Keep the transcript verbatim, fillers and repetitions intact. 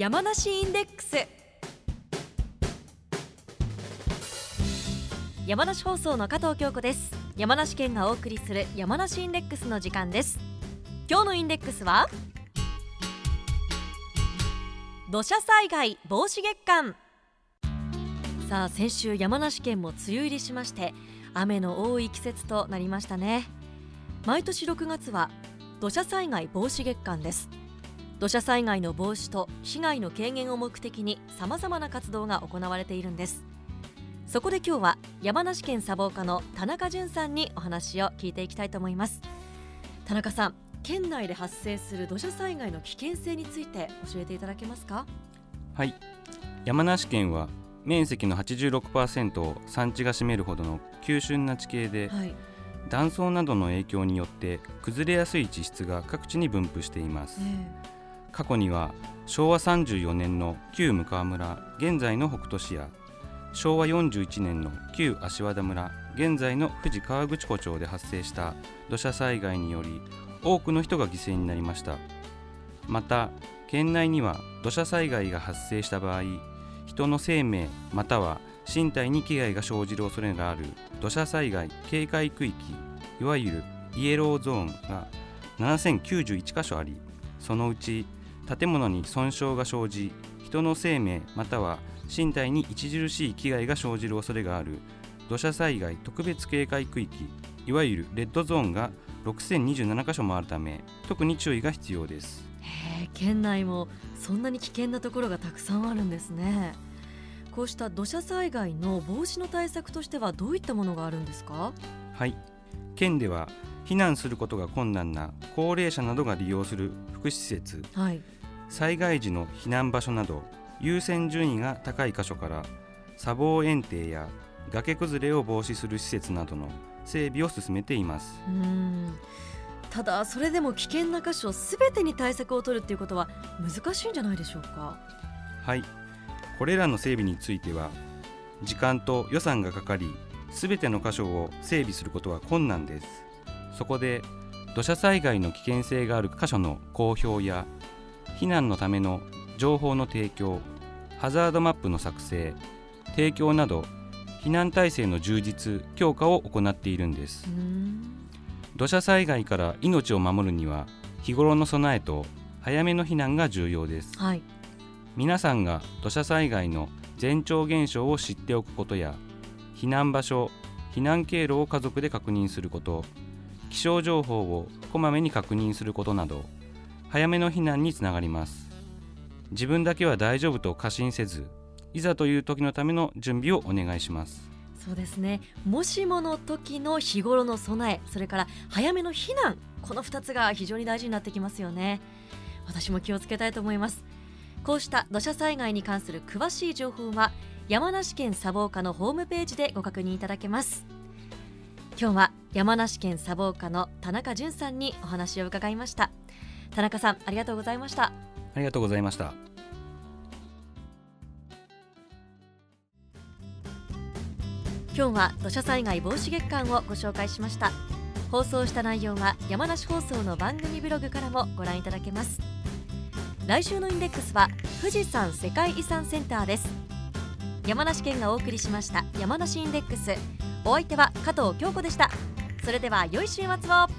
山梨インデックス。山梨放送の加藤京子です。山梨県がお送りする山梨インデックスの時間です。今日のインデックスは土砂災害防止月間。さあ、先週山梨県も梅雨入りしまして、雨の多い季節となりましたね。毎年ろくがつは土砂災害防止月間です。土砂災害の防止と被害の軽減を目的に様々な活動が行われているんです。そこで今日は山梨県砂防課の田中淳さんにお話を聞いていきたいと思います。田中さん、県内で発生する土砂災害の危険性について教えていただけますか？ はい、山梨県は面積の はちじゅうろくパーセント を山地が占めるほどの急峻な地形で、はい、断層などの影響によって崩れやすい地質が各地に分布しています。過去にはしょうわさんじゅうよねんの旧向川村、現在の北斗市やしょうわよんじゅういちねんの旧芦和田村、現在の富士河口湖町で発生した土砂災害により多くの人が犠牲になりました。また県内には土砂災害が発生した場合、人の生命または身体に危害が生じる恐れがある土砂災害警戒区域、いわゆるイエローゾーンがななせんきゅうじゅういちか所あり、そのうち建物に損傷が生じ、人の生命または身体に著しい危害が生じる恐れがある土砂災害特別警戒区域、いわゆるレッドゾーンがろくせんにじゅうななか所もあるため、特に注意が必要です。 へー、県内もそんなに危険なところがたくさんあるんですね。こうした土砂災害の防止の対策としてはどういったものがあるんですか？ はい、県では避難することが困難な高齢者などが利用する福祉施設、はい、災害時の避難場所など優先順位が高い箇所から砂防堰堤や崖崩れを防止する施設などの整備を進めています。 うーん、ただそれでも危険な箇所すべてに対策を取るっていうことは難しいんじゃないでしょうか？ はい、これらの整備については時間と予算がかかり、すべての箇所を整備することは困難です。そこで土砂災害の危険性がある箇所の公表や避難のための情報の提供、ハザードマップの作成、提供など避難体制の充実・強化を行っているんです。うーん、土砂災害から命を守るには日頃の備えと早めの避難が重要です。はい、皆さんが土砂災害の前兆現象を知っておくことや、避難場所、避難経路を家族で確認すること、気象情報をこまめに確認することなど、早めの避難につながります。自分だけは大丈夫と過信せず、いざという時のための準備をお願いします。 そうですね、もしもの時の日頃の備え、それから早めの避難、このふたつが非常に大事になってきますよね。私も気をつけたいと思います。こうした土砂災害に関する詳しい情報は山梨県砂防課のホームページでご確認いただけます。今日は山梨県砂防課の田中淳さんにお話を伺いました。田中さん、ありがとうございました。 ありがとうございました。 今日は土砂災害防止月間をご紹介しました。放送した内容は山梨放送の番組ブログからもご覧いただけます。来週のインデックスは富士山世界遺産センターです。山梨県がお送りしました山梨インデックス。お相手は加藤京子でした。それでは良い週末を。